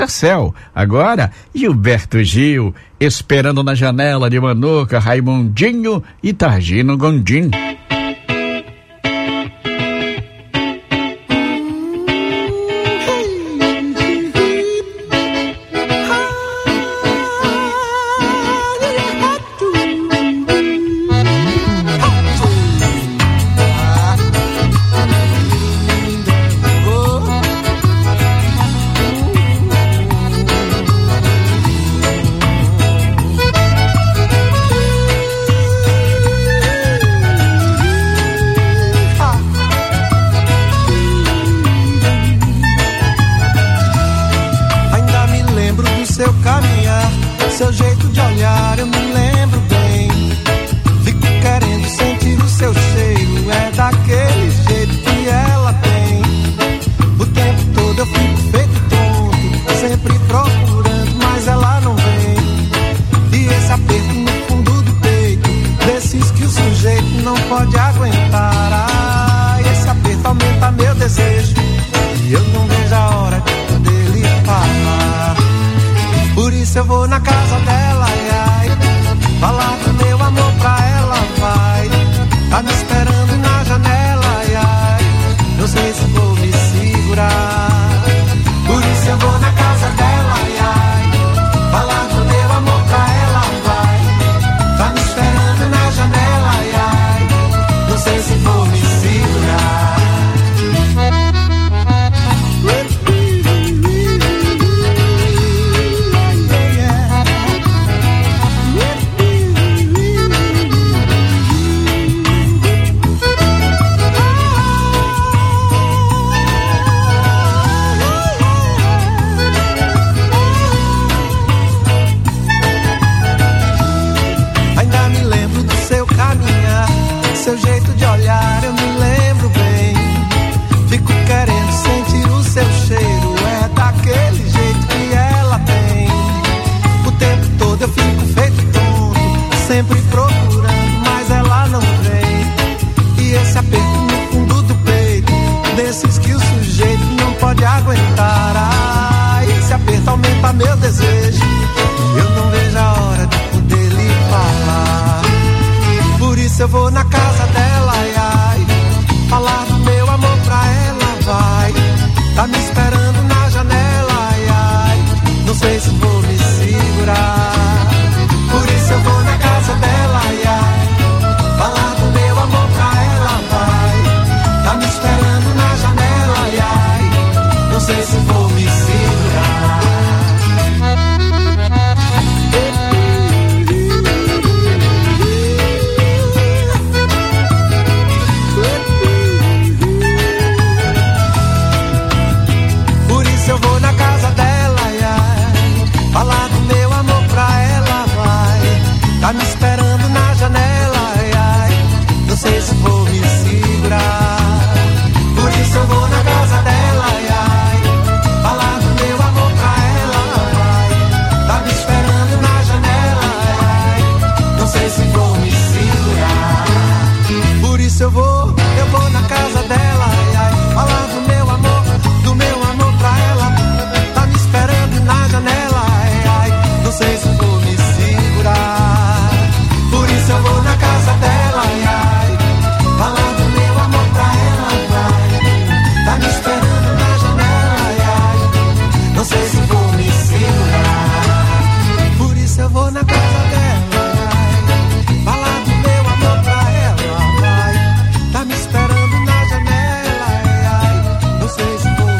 Céu. Agora, Gilberto Gil, Esperando na Janela de Manuca, Raimundinho e Targino Gondim. Seu jeito de olhar eu me lembro bem. Fico querendo sentir o seu cheiro. É daquele jeito que ela tem. O tempo todo eu fico feito tonto, sempre procurando, mas ela não vem. E esse aperto no fundo do peito, desses que o sujeito não pode aguentar. Ah, esse aperto aumenta meu desejo, e eu não vejo a hora de poder lhe falar. Por isso eu vou na casa dela, ai, ai, falar do meu amor pra ela, vai. Tá me esperando na janela, ai, ai, não sei se vou me segurar. Por isso eu vou na casa dela, ai, ai, falar do meu amor pra ela, vai. Tá me esperando na janela, ai, ai, não sei se vou me segurar. Seu jeito de olhar eu me lembro bem. Fico querendo sentir o seu cheiro. É daquele jeito que ela tem. O tempo todo eu fico feito tonto, sempre procurando, mas ela não vem. E esse aperto no fundo do peito, desses que o sujeito não pode aguentar. Ah, esse aperto aumenta meu desejo, e eu não vejo a hora de poder lhe falar. Por isso eu vou na casa dela, ai, ai, falar do meu amor pra ela, vai. Tá me esperando na janela, ai, ai, não sei se vou me segurar. Por isso eu vou na casa dela, ai, ai, falar do meu amor pra ela, vai. Tá me esperando na janela, ai, ai, não sei se vou me segurar. Eu vou na casa dela, ai, ai, falar do meu amor pra ela, vai. Tá me esperando na janela, ai, ai, não sei se vou me segurar. Por isso eu vou na casa dela, ai, ai, falar do meu amor pra ela, vai. Tá me esperando na janela, ai, ai, não sei se vou me segurar. Por isso eu vou na casa dela, ai, ai, falar do meu amor pra ela. Tá me esperando na janela, ai, ai, não sei se vou me segurar. Por isso eu vou na casa dela, ai, ai, falar do meu amor pra ela, vai. Tá me esperando na janela, ai, ai, não sei se vou me segurar. Por isso eu vou na casa dela, ai, falar do meu amor pra ela, vai. Tá me esperando na janela, ai, ai, não sei se vou me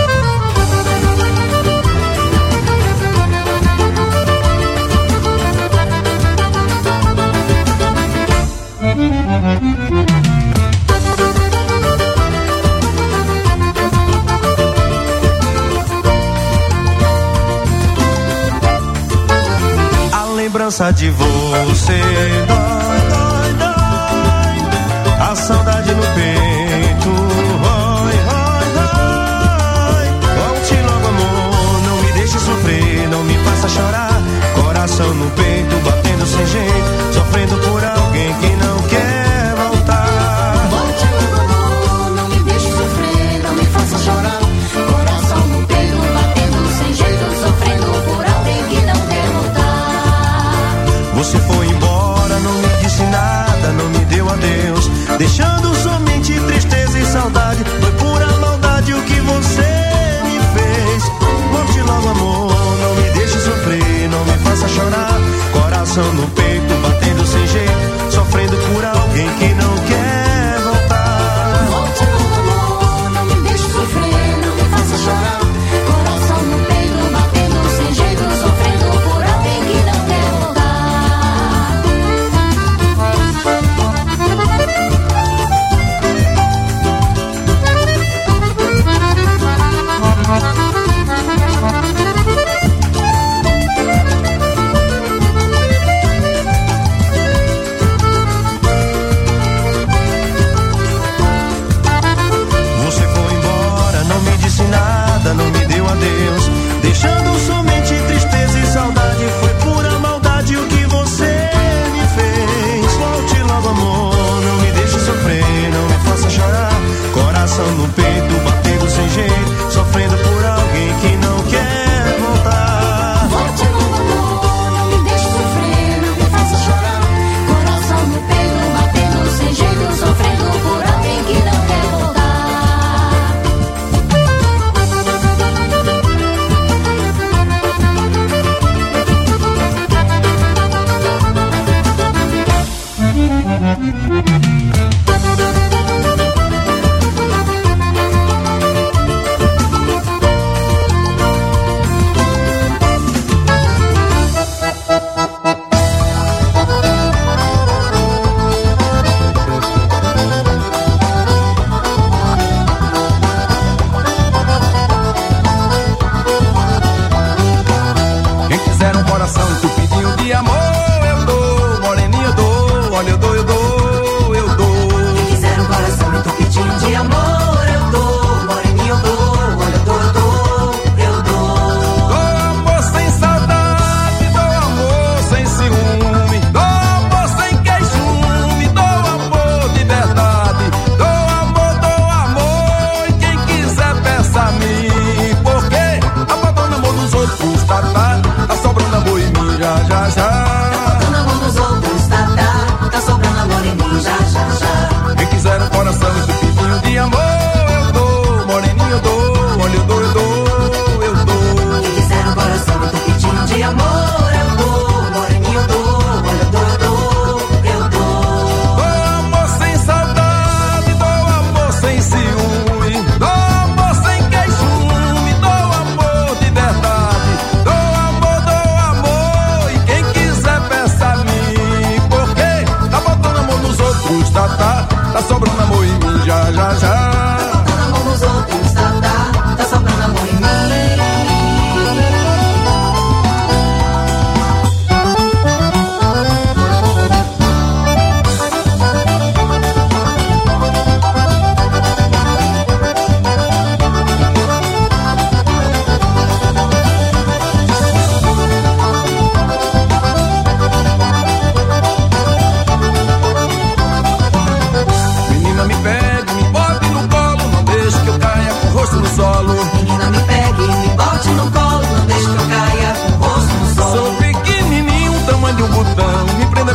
a lembrança de você dói, dói, dói. A saudade no peito, rói, rói, rói. Volte logo, amor, não me deixe sofrer, não me faça chorar. Coração no peito, batendo sem jeito, sofrendo por alguém que não quer voltar. Volte logo, amor, não me deixe sofrer, não me faça chorar. Coração no peito, batendo sem jeito,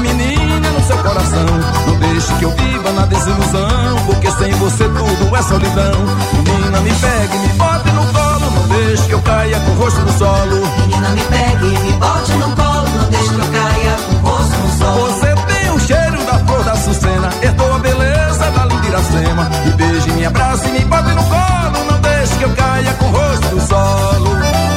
menina no seu coração. Não deixe que eu viva na desilusão, porque sem você tudo é solidão. Menina, me pegue, me bote no colo, não deixe que eu caia com o rosto no solo. Menina, me pegue, me bote no colo, não deixe que eu caia com o rosto no solo. Você tem o cheiro da flor da Açucena, herdou a beleza da linda Iracema. Me beije, me abrace, me bote no colo, não deixe que eu caia com o rosto no solo.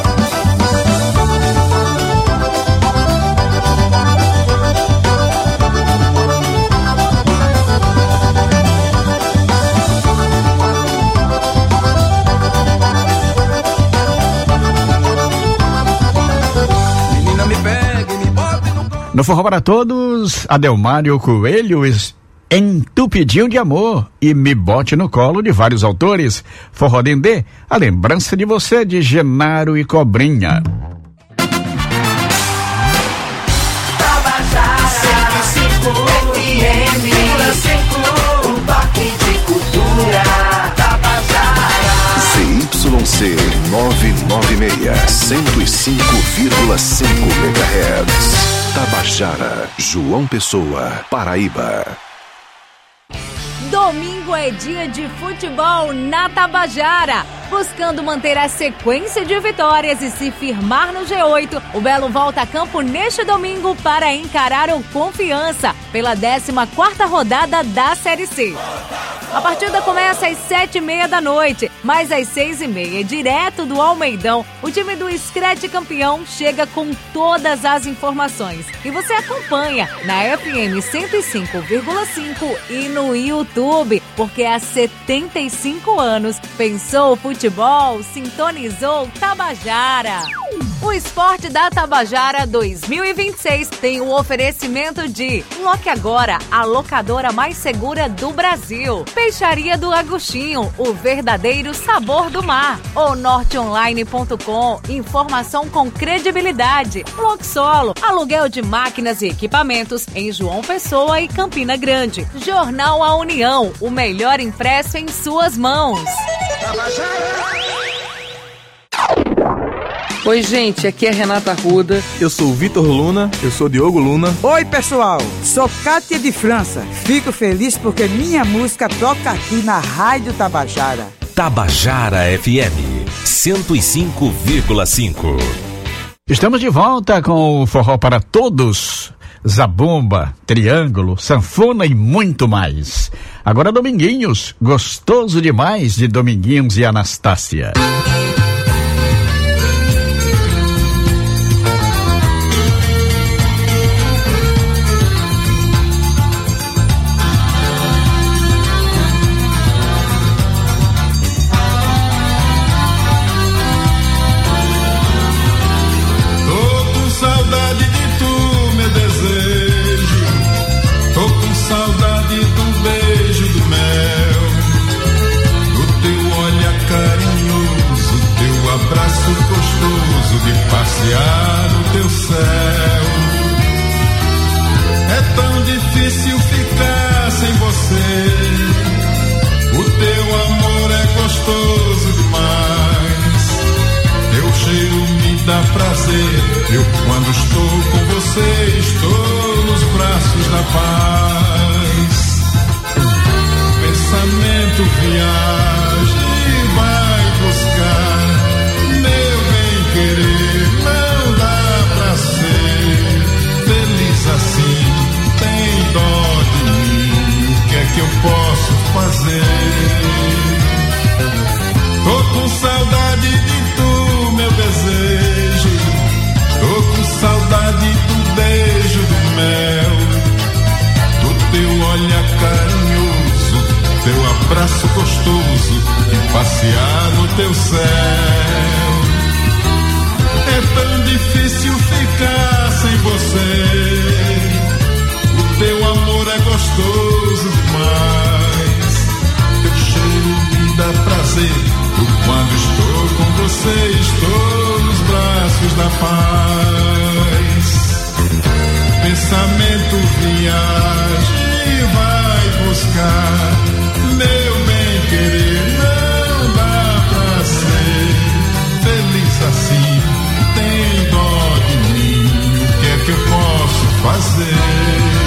No Forró para Todos, Adelmário Coelho, Entupidinho de Amor e Me Bote no Colo, de vários autores. Forró Dendê, a lembrança de você, de Genaro e Cobrinha. Tabajara, 105 FM, um toque de cultura. Tabajara. ZYC 996, 105,5 MHz. Tabajara, João Pessoa, Paraíba. Domingo é dia de futebol na Tabajara. Buscando manter a sequência de vitórias e se firmar no G8, o Belo volta a campo neste domingo para encarar o Confiança pela 14ª rodada da Série C. A partida começa às 7h30 da noite, mas às 6h30, direto do Almeidão, o time do Scred campeão chega com todas as informações. E você acompanha na FM 105,5 e no YouTube, porque há 75 anos pensou o futebol, sintonizou Tabajara. O Esporte da Tabajara 2026 tem o oferecimento de Loque Agora, a locadora mais segura do Brasil. Peixaria do Agostinho, o verdadeiro sabor do mar. Onorteonline.com, informação com credibilidade. Loxolo, aluguel de máquinas e equipamentos em João Pessoa e Campina Grande. Jornal A União, o melhor impresso em suas mãos. Oi, gente, aqui é Renata Arruda. Eu sou o Vitor Luna. Eu sou Diogo Luna. Oi, pessoal, sou Cátia de França. Fico feliz porque minha música toca aqui na Rádio Tabajara. Tabajara FM 105,5. Estamos de volta com o Forró para Todos. Zabumba, triângulo, sanfona e muito mais. Agora Dominguinhos, gostoso demais, de Dominguinhos e Anastácia. Passear no teu céu. É tão difícil ficar sem você. O teu amor é gostoso demais. Teu cheiro me dá prazer. Eu, quando estou com você, estou nos braços da paz. Pensamento viaja e vai buscar. Meu bem querer, não dá pra ser feliz assim. Tem dó de mim, o que é que eu posso fazer? Tô com saudade de tu, meu desejo. Tô com saudade do beijo do mel, do teu olhar carinhoso, teu abraço gostoso e passear no teu céu. É tão difícil ficar sem você. O teu amor é gostoso demais. Teu cheiro me dá prazer. Quando estou com você, estou nos braços da paz. Pensamento viaja e vai buscar. Meu bem querer, não dá pra ser feliz assim. Tem dó de mim, o que é que eu posso fazer?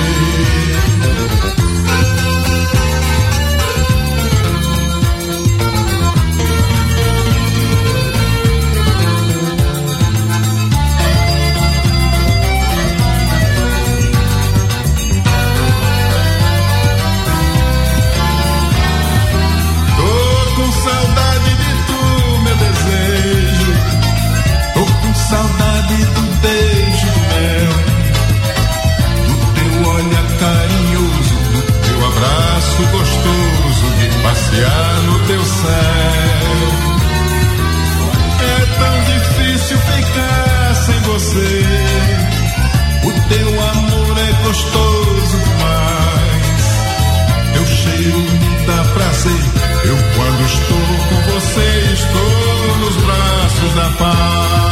saudade do beijo meu, do teu olhar carinhoso, do teu abraço gostoso, de passear no teu céu. É tão difícil ficar sem você, o teu amor é gostoso demais, teu cheiro me dá prazer, eu quando estou com você estou nos braços da paz.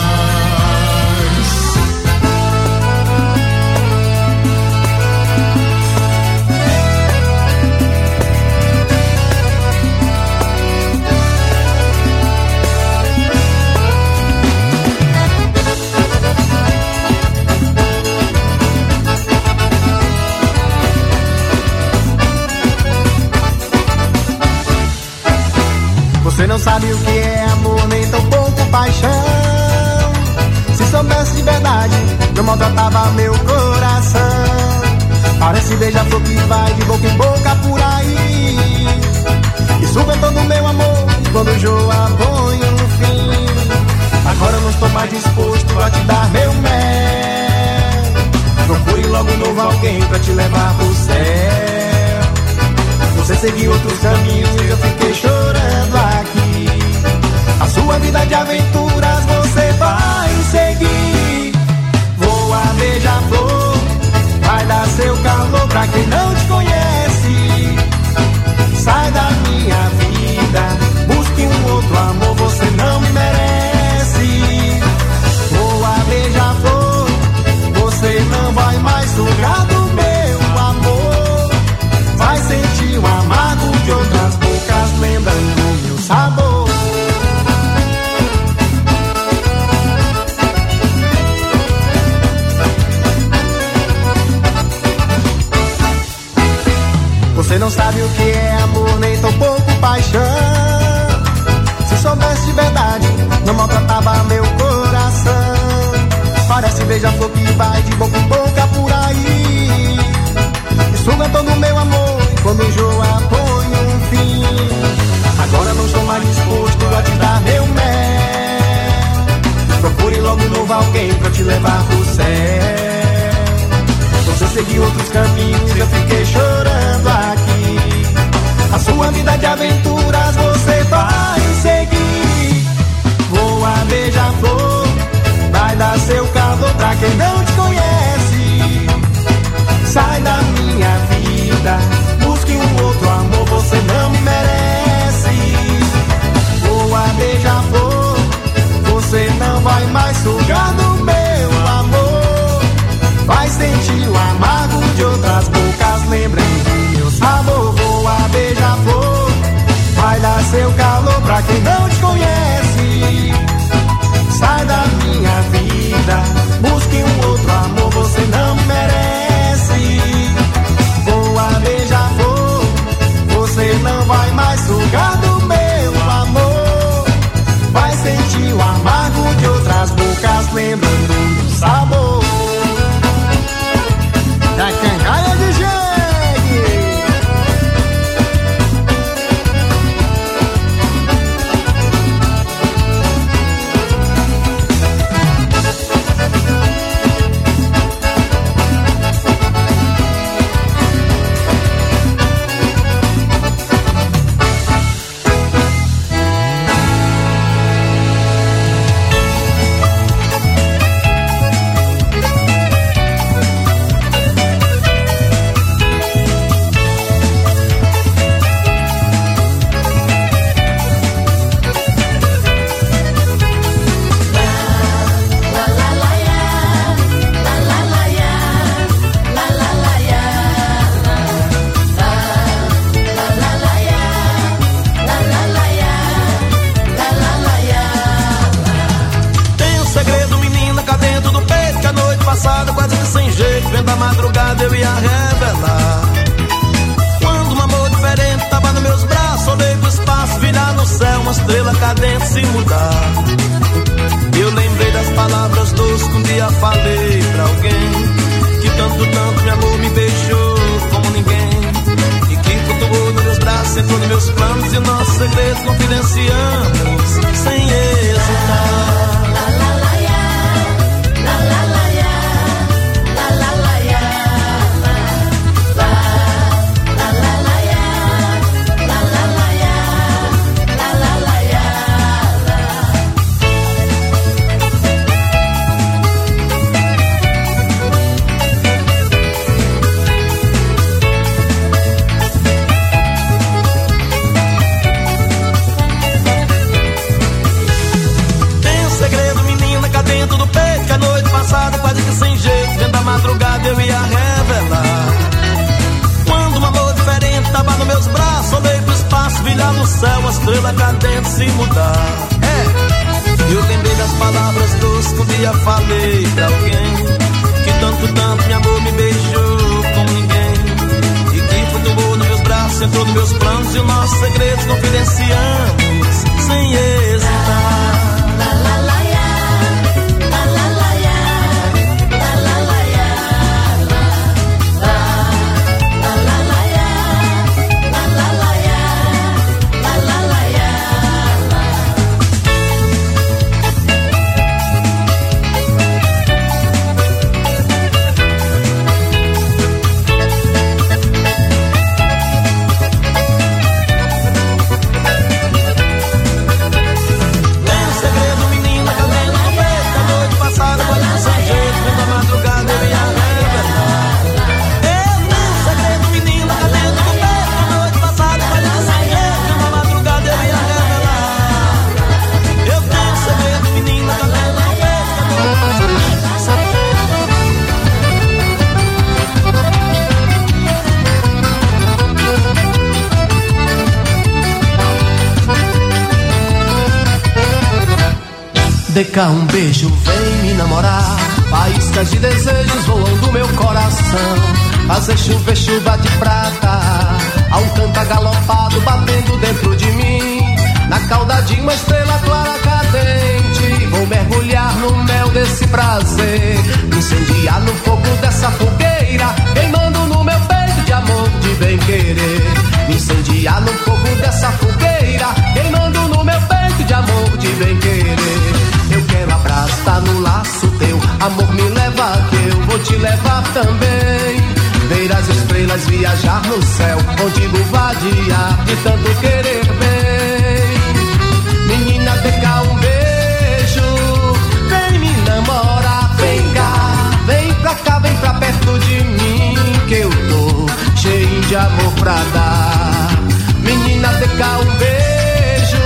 Você não sabe o que é amor, nem tão pouco paixão. Se soubesse de verdade, não maltratava meu coração. Parece beija-flor que vai de boca em boca por aí, e suga todo o meu amor quando enjoa põe um fim. Agora eu não estou mais disposto a te dar meu mel. Procure logo novo alguém pra te levar pro céu. Você seguiu outros caminhos e eu fiquei chorando aqui. A sua vida de aventuras você vai seguir. Voa, beija-flor, vai dar seu calor pra quem não te conhece. Sai da minha vida, busque um outro amor, você não me merece. Voa, beija-flor, você não vai mais sugar do meu amor. Vai sentir o amargo de outras bocas, lembrando o meu sabor. Você não sabe o que é amor, nem tão pouco paixão. Se soubesse de verdade, não maltratava meu coração. Parece beija-flor que vai de boca em boca por aí, e suga todo o meu amor, quando enjoa põe um fim. Agora não estou mais disposto a te dar meu mel. Procure logo novo alguém pra te levar pro céu. Você seguiu outros caminhos e eu fiquei chorando aqui. A sua vida de aventuras você vai seguir. Voa, beija-flor, vai dar seu calor pra quem não te conhece. Sai da minha vida, busque um outro amor, você não me merece. Voa, beija-flor, você não vai mais sugar do meu amor. Vai sentir o amargo de outras bocas, lembrando do meu sabor. Voa, beija-flor, vai dar seu calor pra quem não te conhece. Sai da minha vida, busque um outro amor, você não me merece. Voa, beija-flor, você não vai mais sugar do meu amor. Vai sentir o amargo de outras bocas, lembrando do sabor. Da cangaia de jegue. Eu ia revelar. Quando um amor diferente tava nos meus braços, olhei pro espaço, virar no céu uma estrela cadente se mudar. Eu lembrei das palavras doces que um dia falei pra alguém, que tanto meu amor me beijou como ninguém, e que flutuou nos meus braços, entrou nos meus planos, e o nosso segredo confidenciamos sem hesitar. brilhar no céu, a estrela cadente se mudar. Eu lembrei das palavras doces que um dia falei pra alguém, que tanto meu amor me beijou como ninguém, e que flutuou nos meus braços, entrou nos meus planos, e os nossos segredos confidenciamos sem hesitar. Dê cá um beijo, vem me namorar. Faíscas de desejos voam do meu coração. Fazer chover chuva de prata, há um canto agalopado batendo dentro de mim. Na cauda de uma estrela clara cadente, vou mergulhar no mel desse prazer, incendiar no fogo dessa fogueira, queimando no meu peito de amor, de bem querer. Incendiar no fogo dessa fogueira, queimando no meu peito de amor, de bem querer. Eu quero abraçar no laço teu, amor me leva que eu vou te levar também. Ver as estrelas, viajar no céu, contigo vadiar de tanto querer bem. Menina, dê cá um beijo, vem me namorar, vem cá, vem pra cá, vem pra perto de mim, que eu tô cheio de amor pra dar. Menina, dê cá um beijo,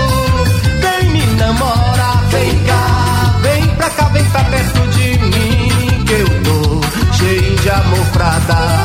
vem me namorar, vem cá, vem pra cá, vem pra perto de mim, que eu tô cheio de amor pra dar.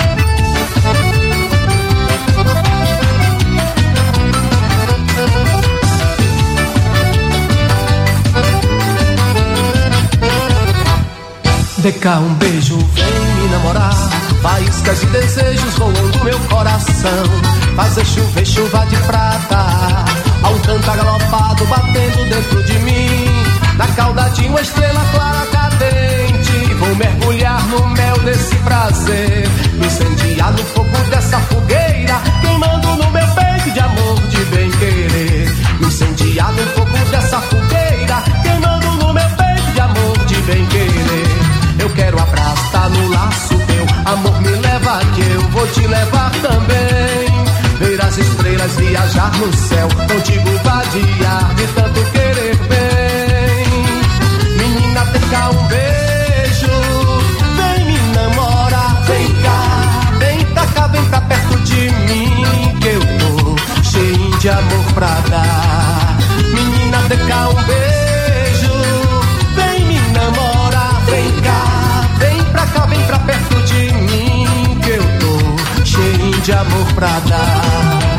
Dê cá um beijo, vem me namorar. Faíscas de desejos voam do meu coração. Fazer chover chuva de prata, há um canto agalopado batendo dentro de mim. Na cauda de uma estrela clara cadente, vou mergulhar no mel desse prazer, me incendiar no fogo dessa fogueira, queimando no meu peito de amor, de bem querer. Me incendiar no fogo dessa fogueira, queimando no meu peito de amor, de bem querer. Eu quero abraçar no laço teu, amor me leva que eu vou te levar também. Ver as estrelas, viajar no céu, contigo vadiar de tanto querer bem. Menina, dê cá um beijo, vem me namorar, vem cá, vem pra cá, vem pra perto de mim, que eu tô cheio de amor pra dar. Menina, dê cá um beijo, vem me namorar, vem cá, vem pra cá, vem pra perto de mim, que eu tô cheio de amor pra dar.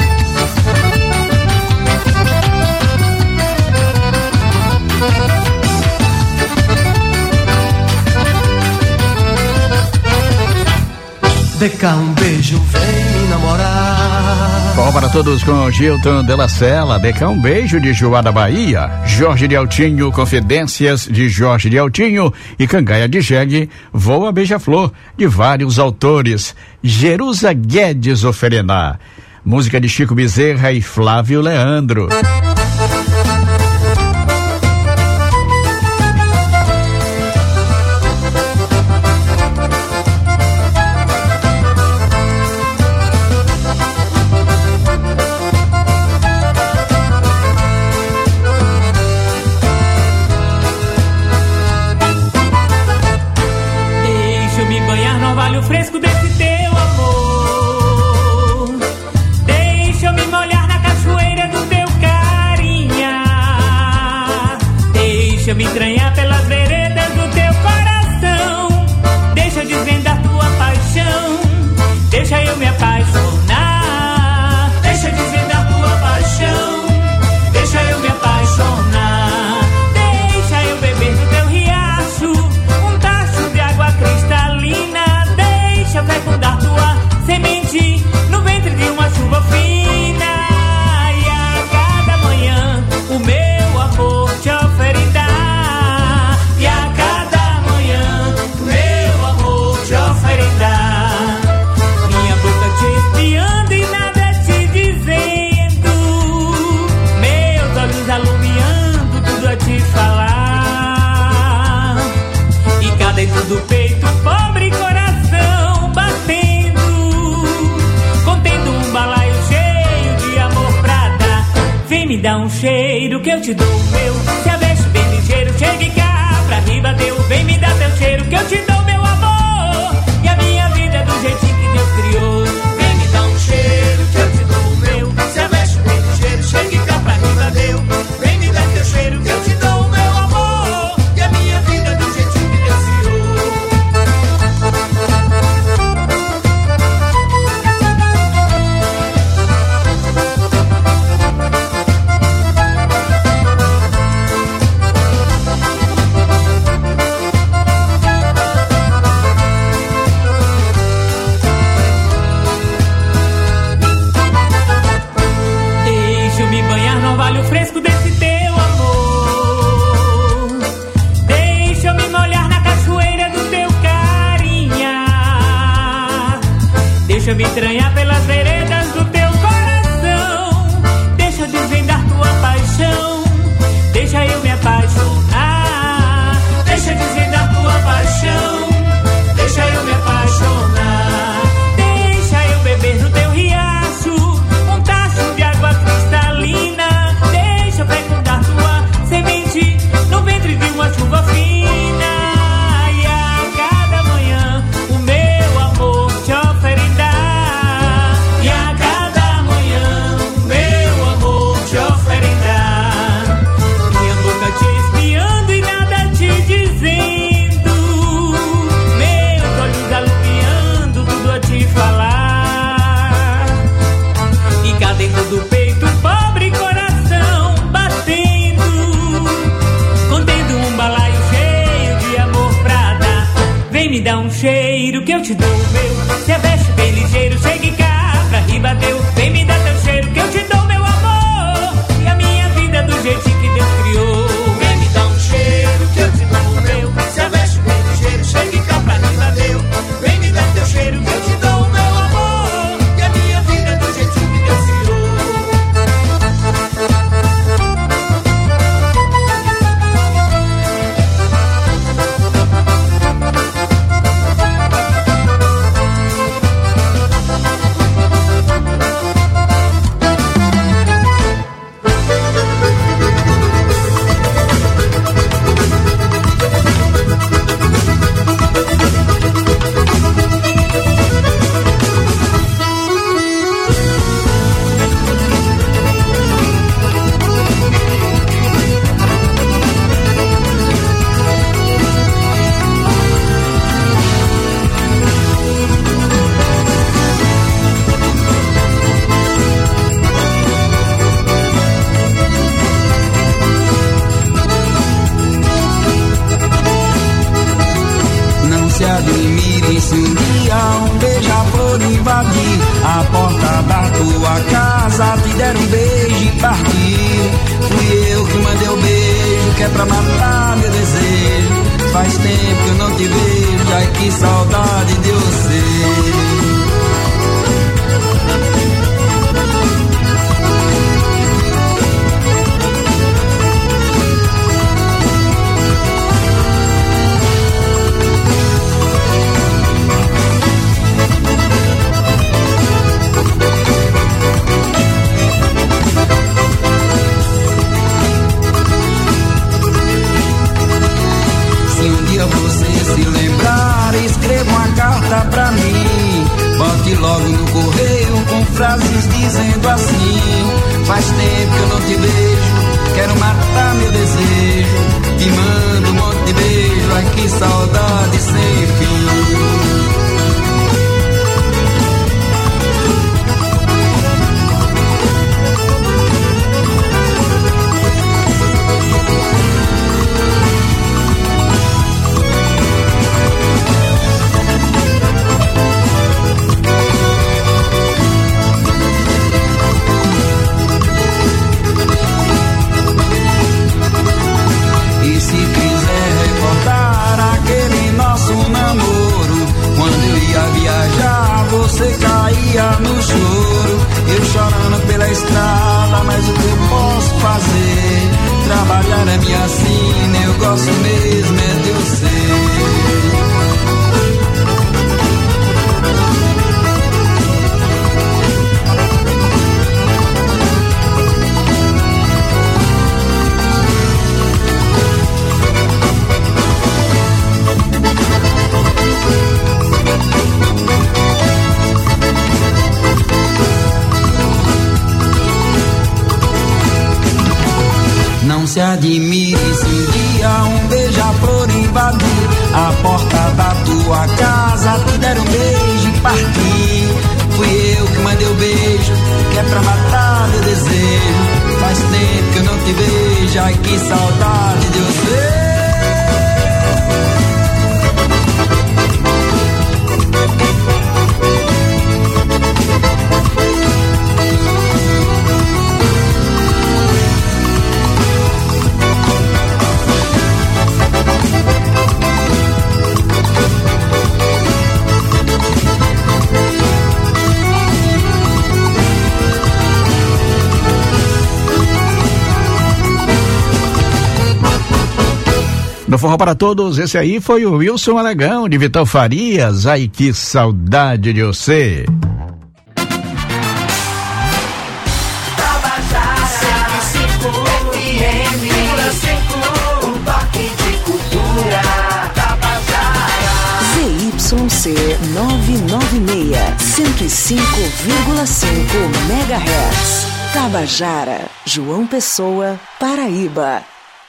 Dê cá um beijo, vem me namorar. Bom para todos com Gilton de la Sela, dê cá um beijo de Joá da Bahia, Jorge de Altinho, Confidências de Jorge de Altinho e Cangaia de Jegue, Voa Beija-Flor, de vários autores, Jerusa Guedes Oferená, música de Chico Bezerra e Flávio Leandro. Me entranhar pelas veredas do teu coração. Deixa eu desvendar tua paixão. Deixa eu me apaixonar. Deixa eu desvendar tua paixão. do peito, pobre coração batendo, contendo um balaio cheio de amor pra dar. Vem me dar um cheiro que eu te dou o meu, se aveste bem ligeiro, chegue cá pra riba deu. Vem me dar teu cheiro que eu te dou meu amor, e a minha vida do jeitinho que Deus criou. Vem me dar um cheiro que eu te dou o meu, se aveste bem ligeiro, chegue cá pra riba deu. Vem me dar teu cheiro que eu te dou o meu amor, e a minha vida do jeitinho que Deus criou. Deixa-me banhar no orvalho fresco desse teu amor, deixa-me molhar na cachoeira do teu carinhar, deixa-me entranhar pelas veredas do teu coração, deixa eu desvendar tua paixão, deixa eu me apaixonar, deixa eu desvendar tua paixão, deixa eu me apaixonar, deixa eu beber no teu riacho um tacho de água cristalina, deixa eu fecundar tua semente no ventre de uma chuva fina, e a cada manhã o meu amor te oferendar, e a cada manhã o meu amor te oferendar, minha boca te espiando e nada te dizendo, meus olhos alumiando, tudo a te falar, e cá dentro do peito, pobre coração batendo, contendo um balaio cheio de amor pra dar. Vem me dar um cheiro que eu te dou o meu, se aveste bem ligeiro, chegue cá pra riba deu. Vem me dar teu cheiro que eu te dou meu amor, e a minha vida do jeitinho que Deus criou. Vem me dar um cheiro que eu te dou o meu, se aveste bem ligeiro, chegue cá pra riba deu. Vem me dar teu cheiro que eu te dou o meu amor, e a minha vida do jeitinho que Deus criou. Não se admire se um dia um beija-flor invadir a porta da tua casa, te der um beijo e partir. Fui eu que mandei o beijo, que é pra matar meu desejo. Faz tempo que eu não te vejo, ai que saudade de você. Se um dia você se lembrar, escreva uma carta pra mim, bote logo no correio com frases dizendo assim: faz tempo que eu não te vejo, quero matar meu desejo, te mando um monte de beijo, ai que saudade sem fim. E se quiser recordar aquele nosso namoro, quando eu ia viajar você caía no choro, eu chorando pela estrada, mas o que eu posso fazer? Trabalhar é minha sina, eu gosto mesmo é de você. se admire se um dia um beija-flor invadir a porta da tua casa, te der um beijo e partir. Fui eu que mandei o beijo, que é pra matar meu desejo. Faz tempo que eu não te vejo, ai que saudade de você. No Forró para Todos, esse aí foi o Wilson Aragão, de Vital Farias. Ai, que saudade de você. ZYC 996, 105,5 MHz. Tabajara, João Pessoa, Paraíba.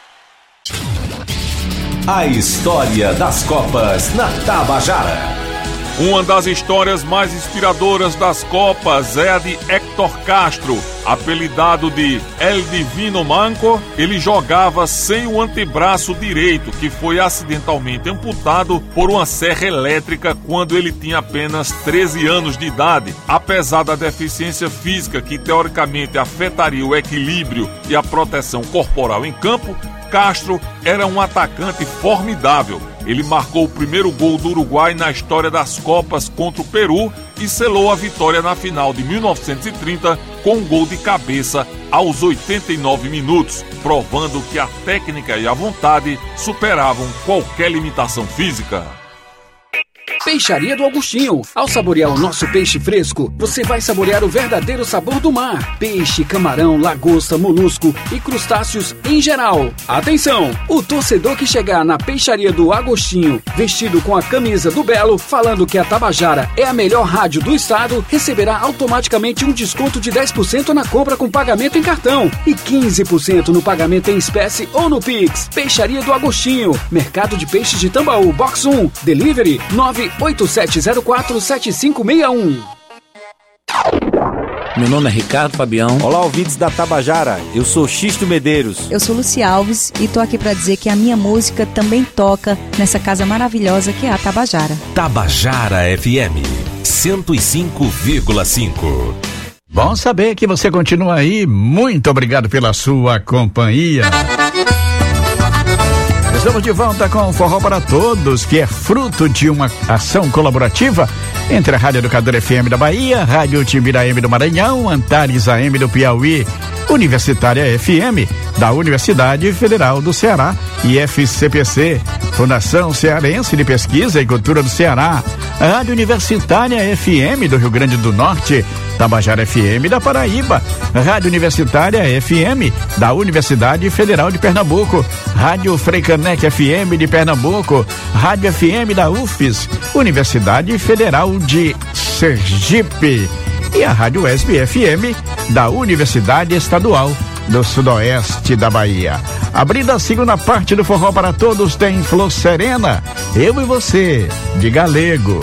A história das Copas na Tabajara. Uma das histórias mais inspiradoras das Copas é a de Héctor Castro, apelidado de El Divino Manco. Ele jogava sem o antebraço direito, que foi acidentalmente amputado por uma serra elétrica quando ele tinha apenas 13 anos de idade. Apesar da deficiência física que teoricamente afetaria o equilíbrio e a proteção corporal em campo, Castro era um atacante formidável. Ele marcou o primeiro gol do Uruguai na história das Copas contra o Peru e selou a vitória na final de 1930 com um gol de cabeça aos 89 minutos, provando que a técnica e a vontade superavam qualquer limitação física. Peixaria do Agostinho. Ao saborear o nosso peixe fresco, você vai saborear o verdadeiro sabor do mar. Peixe, camarão, lagosta, molusco e crustáceos em geral. Atenção! O torcedor que chegar na Peixaria do Agostinho, vestido com a camisa do Belo, falando que a Tabajara é a melhor rádio do estado, receberá automaticamente um desconto de 10% na compra com pagamento em cartão e 15% no pagamento em espécie ou no Pix. Peixaria do Agostinho. Mercado de Peixes de Tambaú, Box 1. Delivery 987047561. Meu nome é Ricardo Fabião. Olá, ouvintes da Tabajara. Eu sou Xisto Medeiros. Eu sou Luci Alves e tô aqui para dizer que a minha música também toca nessa casa maravilhosa que é a Tabajara. Tabajara FM 105,5. Bom saber que você continua aí. Muito obrigado pela sua companhia. Estamos de volta com o Forró para Todos, que é fruto de uma ação colaborativa entre a Rádio Educadora FM da Bahia, Rádio Timbira AM do Maranhão, Antares AM do Piauí, Universitária FM da Universidade Federal do Ceará e FCPC, Fundação Cearense de Pesquisa e Cultura do Ceará, Rádio Universitária FM do Rio Grande do Norte, Tabajara FM da Paraíba, Rádio Universitária FM da Universidade Federal de Pernambuco, Rádio Freicaneca FM de Pernambuco, Rádio FM da UFES, Universidade Federal de Sergipe e a Rádio ESB FM da Universidade Estadual do Sudoeste da Bahia. Abrindo a segunda parte do Forró para Todos tem Flor Serena, Eu e Você, de Galego.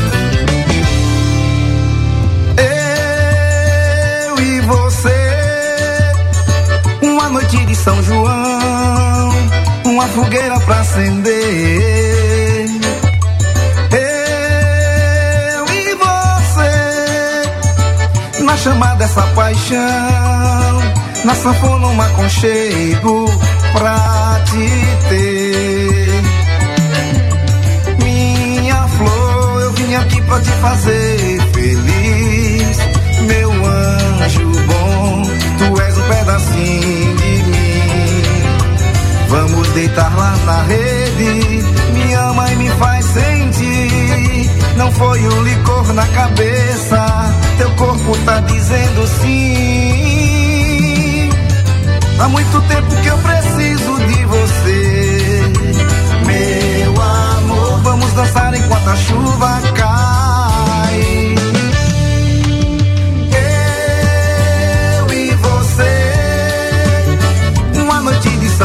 Uma noite de São João, uma fogueira pra acender. Eu e você, na chama dessa paixão, na sanfona um aconchego pra te ter. Minha flor, eu vim aqui pra te fazer feliz. Meu anjo bom, tu és um pedacinho de mim. Vamos deitar lá na rede, me ama e me faz sentir. Não foi o licor na cabeça, teu corpo tá dizendo sim. Há muito tempo que eu preciso de você, meu amor. Vamos dançar enquanto a chuva cai. Uma noite de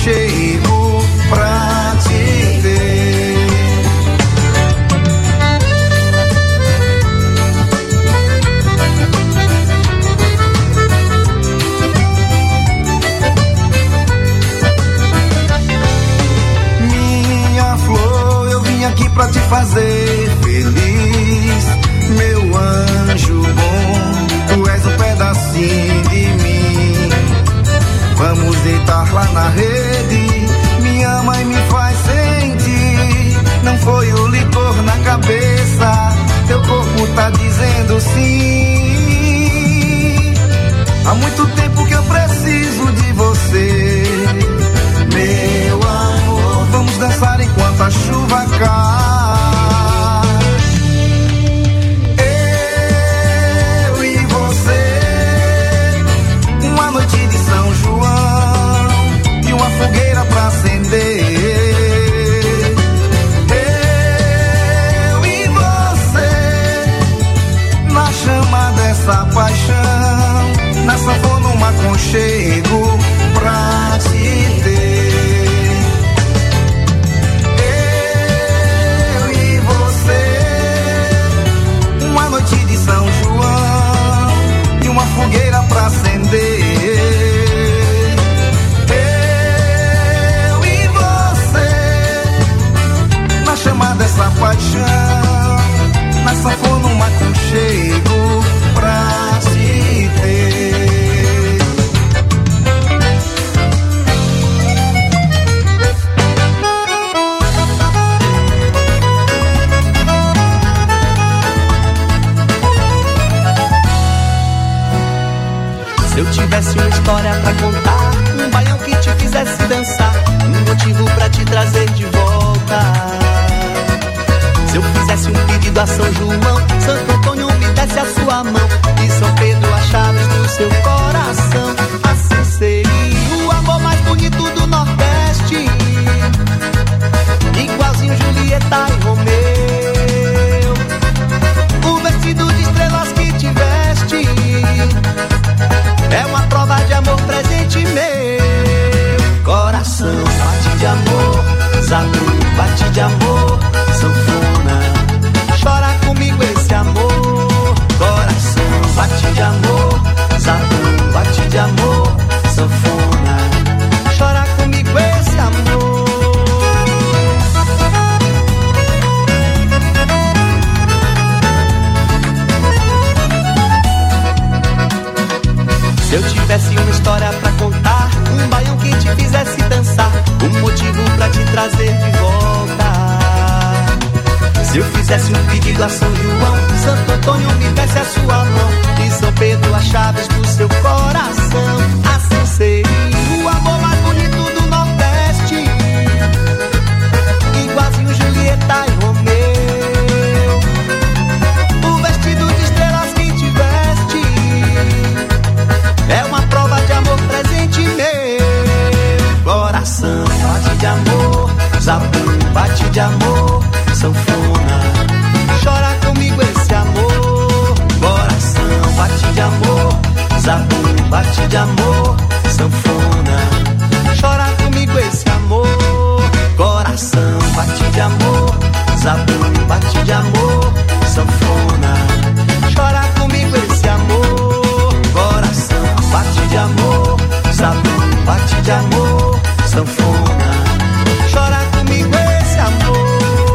aconchego pra te ter. Minha flor, eu vim aqui pra te fazer feliz, meu anjo bom, tu és um pedacinho de mim. Vamos deitar lá na rede, me ama e me faz sentir. Não foi o licor na cabeça, teu corpo tá dizendo sim. Há muito tempo que eu preciso de você, meu amor. Vamos dançar enquanto a chuva cai. Uma fogueira pra acender, eu e você, na chama dessa paixão, na sanfona um aconchego pra te ter. Eu e você, uma noite de São João e uma fogueira pra acender. Chama dessa paixão, na sanfona um aconchego pra te ter. Se eu tivesse uma história pra contar, um baião que te fizesse dançar, um motivo pra te trazer de volta. Se eu fizesse um pedido a São João, Santo Antônio me desse a sua mão e São Pedro as chaves do seu coração. Assim seria o amor mais bonito do Nordeste, igualzinho Julieta e Romeu. O vestido de estrelas que te veste é uma prova de amor presente meu. Coração bate de amor, zabumba bate de amor, sanfona, chora comigo esse amor. Coração bate de amor, zabumba bate de amor, sanfona, chora comigo esse amor. Se eu tivesse uma história pra contar, um baião que te fizesse dançar, um motivo pra te trazer de volta. Se eu fizesse um pedido a São João, Santo Antônio me desse a sua mão e São Pedro as chaves do seu coração. Assim seria o amor mais bonito do Nordeste, igualzinho Julieta e Romeu. O vestido de estrelas que te veste é uma prova de amor presente meu. Coração bate de amor, zabum bate de amor, sanfona, chora comigo esse amor. Coração bate de amor, zabum bate de amor, sanfona, chora comigo esse amor. Coração bate de amor, zabum bate de amor, sanfona, chora comigo esse amor. Coração bate de amor, zabum bate de amor, sanfona, chora comigo esse amor.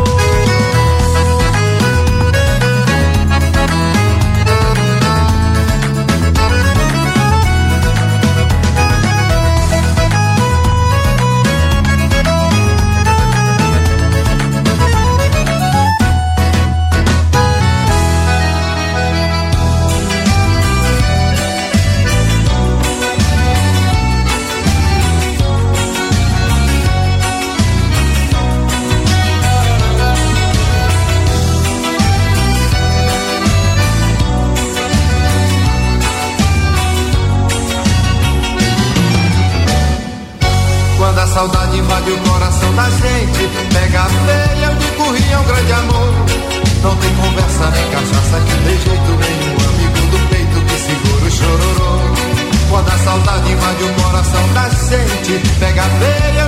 saudade invade o coração da gente. Pega a veia, eu digo rio é um grande amor. Não tem conversa nem cachaça que tem jeito nenhum. Amigo do peito que segura o chororô. Quando a saudade invade o coração da gente. Pega a veia,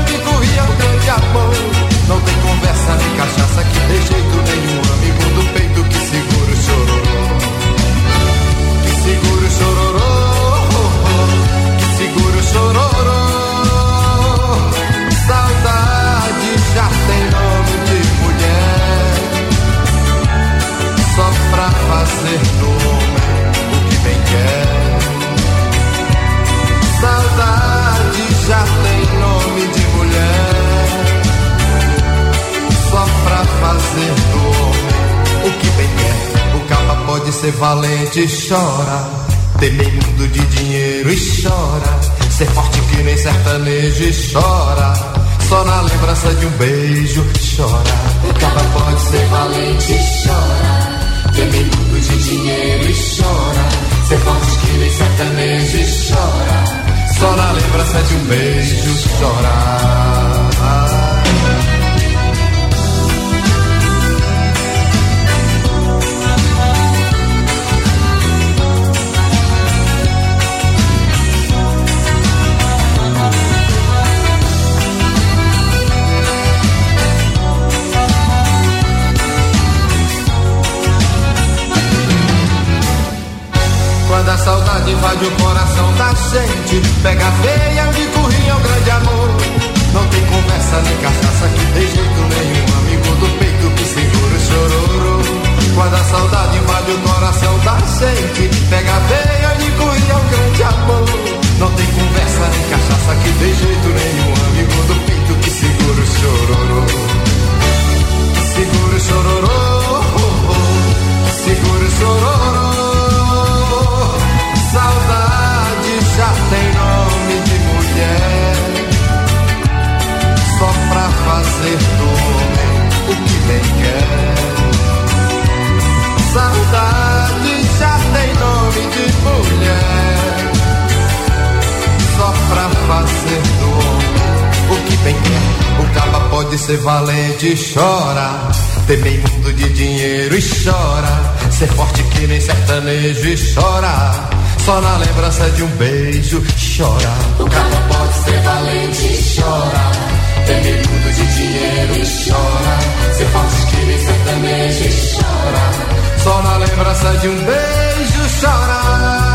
ser valente e chora. Temer mundo de dinheiro e chora. Ser forte que nem sertanejo e chora. Só na lembrança de um beijo chora. O cabra pode ser valente e chora. Temer mundo de dinheiro e chora. Ser forte que nem sertanejo e chora. Só na lembrança de um beijo chora. Quando a saudade invade o coração da gente, pega a veia onde corria o grande amor. Não tem conversa nem cachaça que dê jeito nenhum. Amigo do peito que segura o chororô. Quando a saudade invade o coração da gente, pega a veia onde corria o grande amor. Não tem conversa nem cachaça que dê jeito nenhum. Amigo do peito que segura o chororô. Segura o chororô. Segura o chororô. Saudade já tem nome de mulher, só pra fazer do homem o que bem quer. Saudade já tem nome de mulher, só pra fazer do homem o que bem quer. O caba pode ser valente e chora. Temer mundo de dinheiro e chora. Ser forte que nem sertanejo e chora. Só na lembrança de um beijo chora. O cara pode ser valente e chora. Temer mundo de dinheiro e chora. Ser forte que nem sertanejo e chora. Só na lembrança de um beijo chora.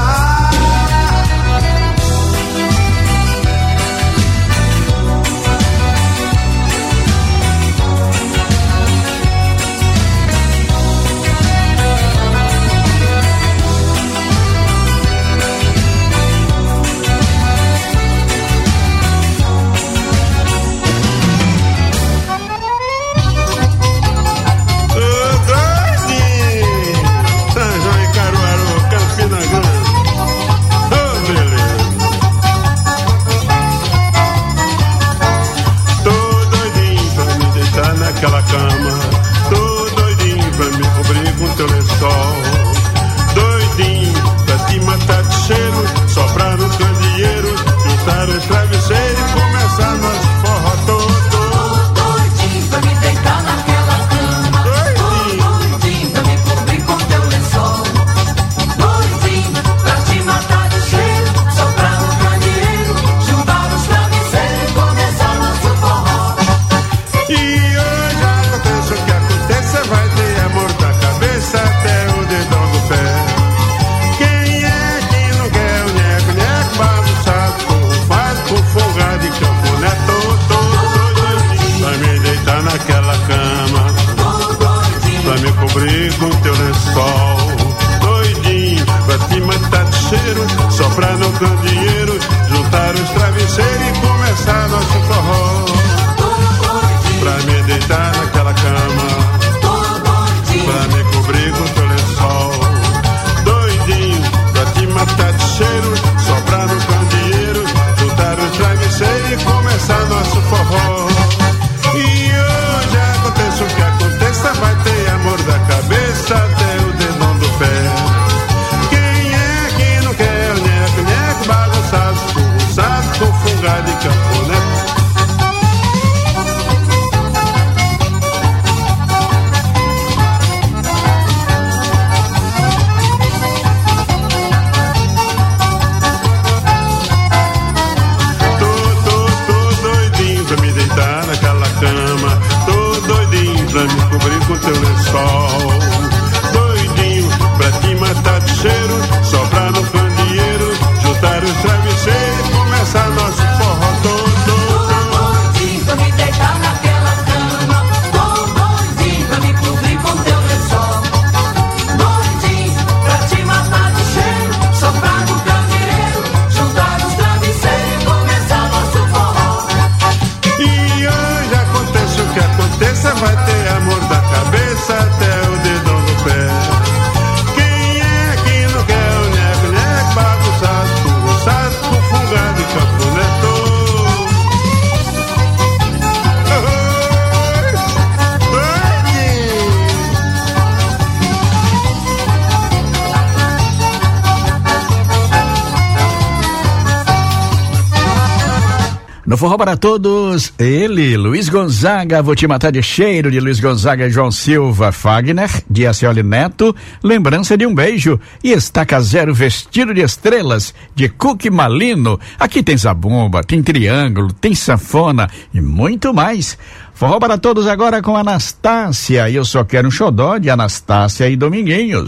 Naquela cama, tô doidinho pra me cobrir com teu lençol. Doidinho pra te matar de cheiro, soprar no candeeiro, juntar os travesseiros e começar nosso forró todo. Doidinho pra me deitar naquela cama. Doidinho pra me cobrir com teu lençol. Doidinho pra te matar de cheiro, soprar no candeeiro, juntar os travesseiros e começar nosso forró. Vai ter amor da cabeça até o dedão do pé. Quem é que não quer o neco, bagunçado, faz com folga de campo, né? Tô, vai me deitar naquela cama, vai me cobrir com teu lençol. Doidinho, vai te matar de cheiro, soprar no candeeiro, juntar os travesseiros e começar nosso forró. Pra me deitar naquela cama, pra me cobrir com teu lençol. Doidinho, pra te matar de cheiro, soprar no candeeiro, juntar os travesseiros e começar nosso forró. E hoje aconteça o que aconteça, vai ter amor da cabeça até o dedão do pé. Quem é que não quer o neco, No Forró para Todos, ele, Luiz Gonzaga, Vou Te Matar de Cheiro, de Luiz Gonzaga e João Silva, Fagner, de Acioli Neto, Lembrança de um Beijo, e Estaca Zero, Vestido de Estrelas, de Cuque Malino. Aqui tem zabumba, tem triângulo, tem sanfona e muito mais. Forró para Todos agora com Anastácia, e Eu Só Quero um Xodó, de Anastácia e Dominguinhos.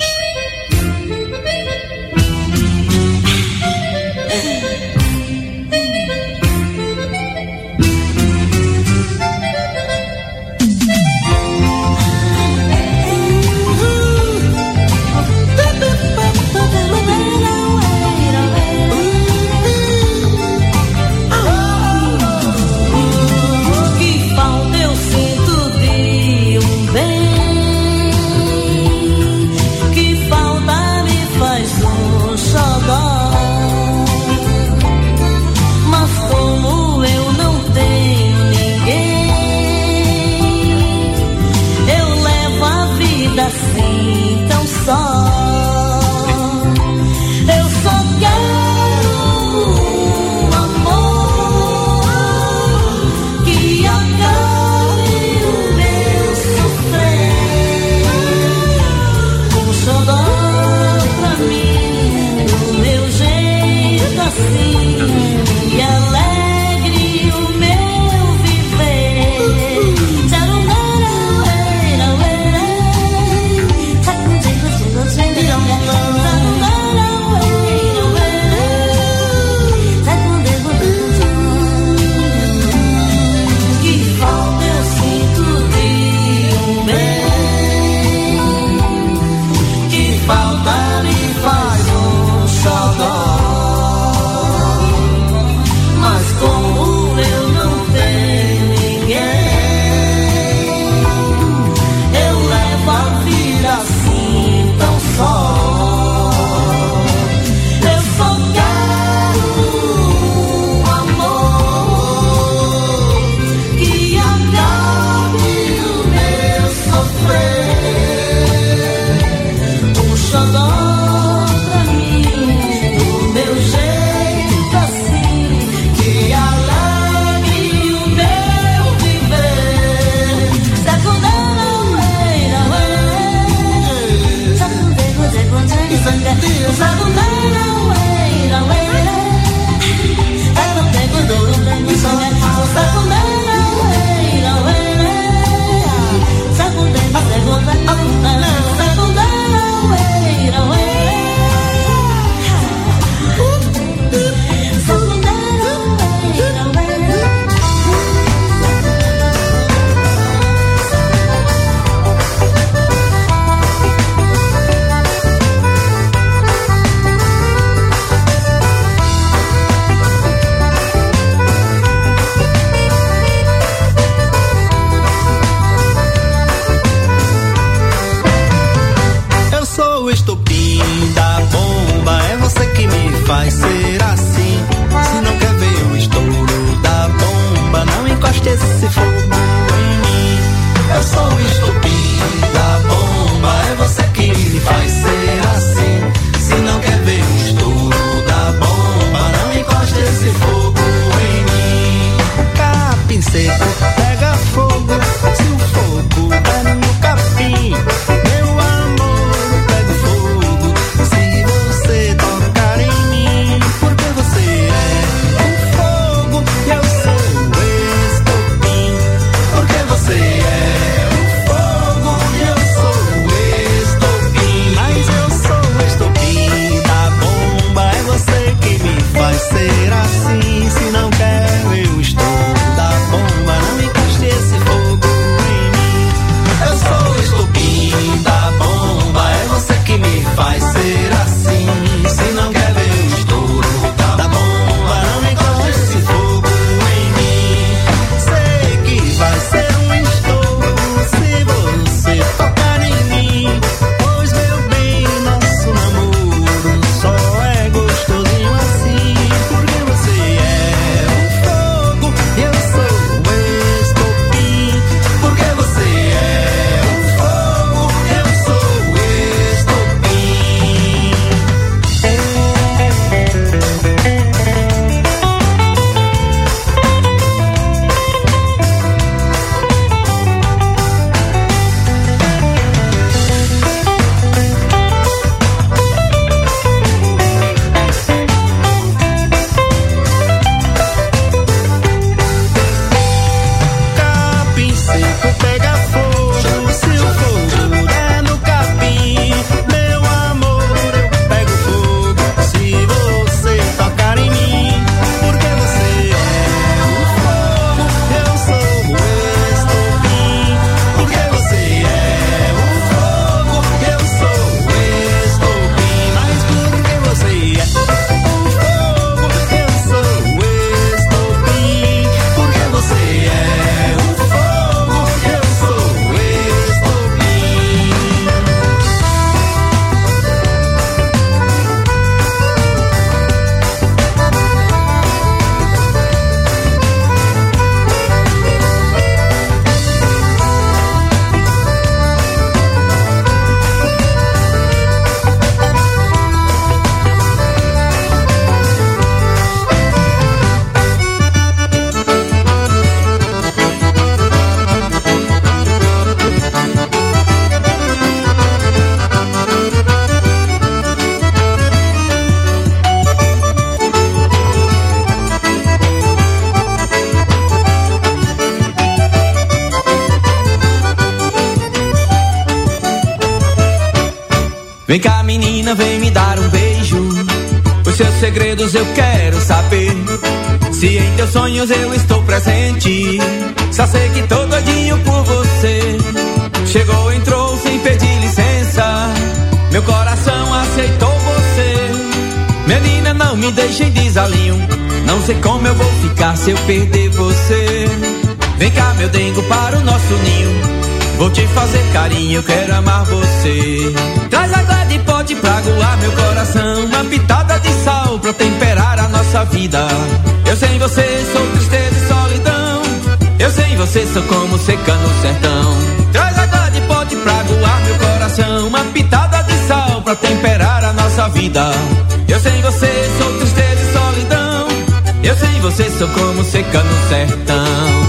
Vem cá, menina, vem me dar um beijo. Os seus segredos eu quero saber. Se em teus sonhos eu estou presente, só sei que tô doidinho por você. Chegou, entrou sem pedir licença, meu coração aceitou você. Menina, não me deixe em desalinho, não sei como eu vou ficar se eu perder você. Vem cá, meu dengo, para o nosso ninho, vou te fazer carinho, eu quero amar você. Traz água de pote pra aguar meu coração, uma pitada de sal pra temperar a nossa vida. Eu sem você sou tristeza e solidão, eu sem você sou como seca no sertão. Traz água de pote pra aguar meu coração, uma pitada de sal pra temperar a nossa vida. Eu sem você sou tristeza e solidão, eu sem você sou como seca no sertão.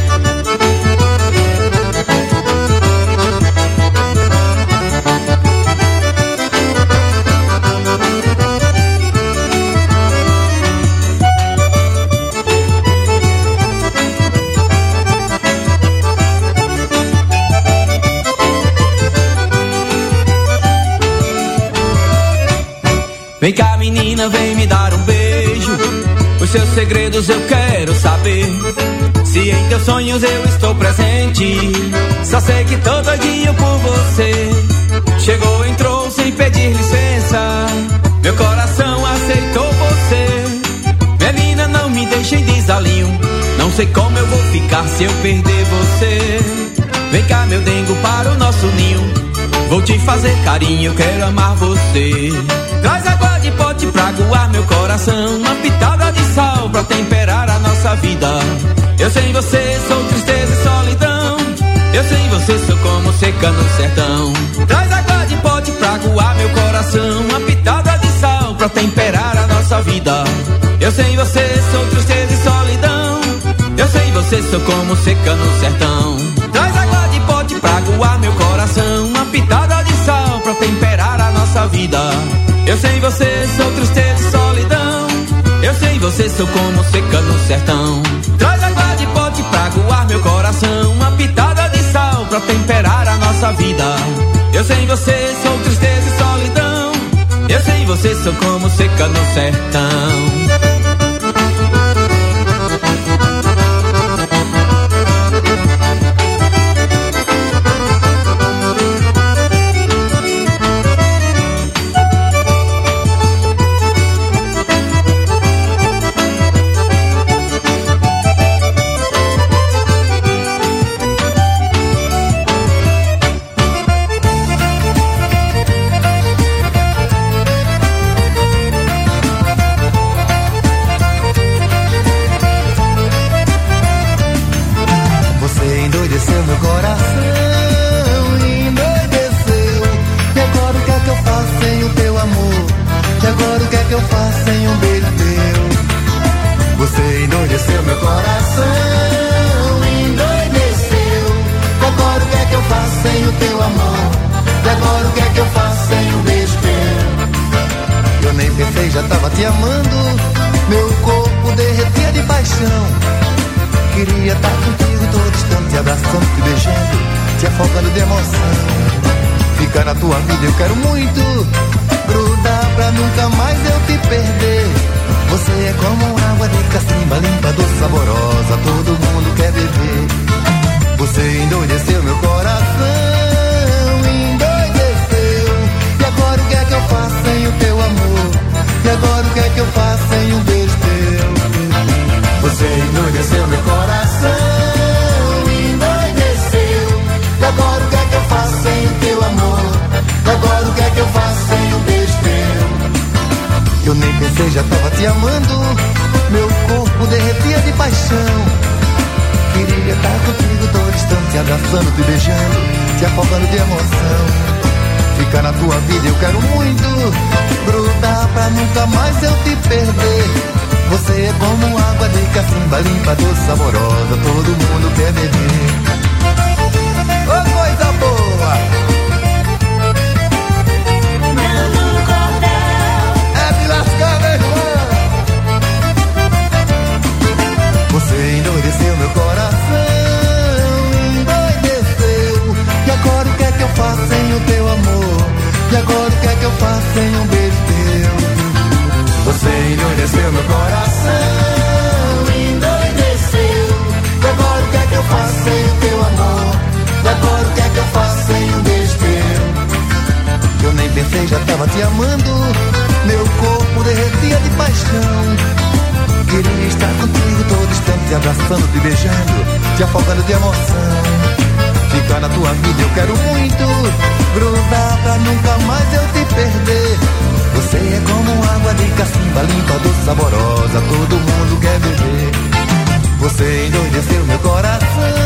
Vem cá, menina, vem me dar um beijo. Os seus segredos eu quero saber. Se em teus sonhos eu estou presente, só sei que tô doidinho por você. Chegou, entrou sem pedir licença, meu coração aceitou você. Menina, não me deixe em desalinho, não sei como eu vou ficar se eu perder você. Vem cá, meu dengo, para o nosso ninho, vou te fazer carinho, eu quero amar você. Traz água de pote pra aguar meu coração, uma pitada de sal pra temperar a nossa vida. Eu sem você sou tristeza e solidão, eu sem você sou como seca no sertão. Traz água de pote pra aguar meu coração, uma pitada de sal pra temperar a nossa vida. Eu sem você sou tristeza e solidão, eu sem você sou como seca no sertão. Traz água de pote pra aguar meu coração, uma pitada de sal pra temperar a nossa vida. Eu sem você sou tristeza e solidão, eu sem você sou como seca no sertão. Traz água de pote pra aguar meu coração, uma pitada de sal pra temperar a nossa vida. Eu sem você sou tristeza e solidão, eu sem você sou como seca no sertão. Já tava te amando, meu corpo derretia de paixão. Queria estar contigo todo instante, abraçando, te beijando, te afogando de emoção. Ficar na tua vida eu quero muito, grudar pra nunca mais eu te perder. Você é como água de cacimba, limpa, doce, saborosa, todo mundo quer beber. Você endoideceu meu coração, endoideceu. E agora o que é que eu faço sem o teu amor? E agora o que é que eu faço sem um beijo teu? Você endoideceu meu coração, endoideceu. E agora o que é que eu faço sem o teu amor? E agora o que é que eu faço sem um beijo teu? Eu nem pensei, já tava te amando, meu corpo derretia de paixão. Queria estar contigo todo instante, abraçando, te beijando, te afogando de emoção. Ficar na tua vida eu quero muito, grudar pra nunca mais eu te perder. Você é como água de cacimba, limpa, doce, saborosa, todo mundo quer beber. Ô coisa boa! Mano Cordel é de lascar, meu irmão. Você endoideceu meu coração, endoideceu. E agora o que é que eu faço sem o teu amor? E agora o que é estava te amando, meu corpo derretia de paixão. Queria estar contigo todo instante, te abraçando, te beijando, te afogando de emoção. Ficar na tua vida eu quero muito, grudar pra nunca mais eu te perder. Você é como água de cacimba, limpa, doce, saborosa, todo mundo quer beber. Você endoideceu meu coração,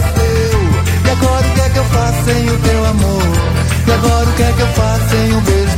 endoideceu. E agora o que é que eu faço sem o teu amor? E agora o que é que eu faço sem um beijo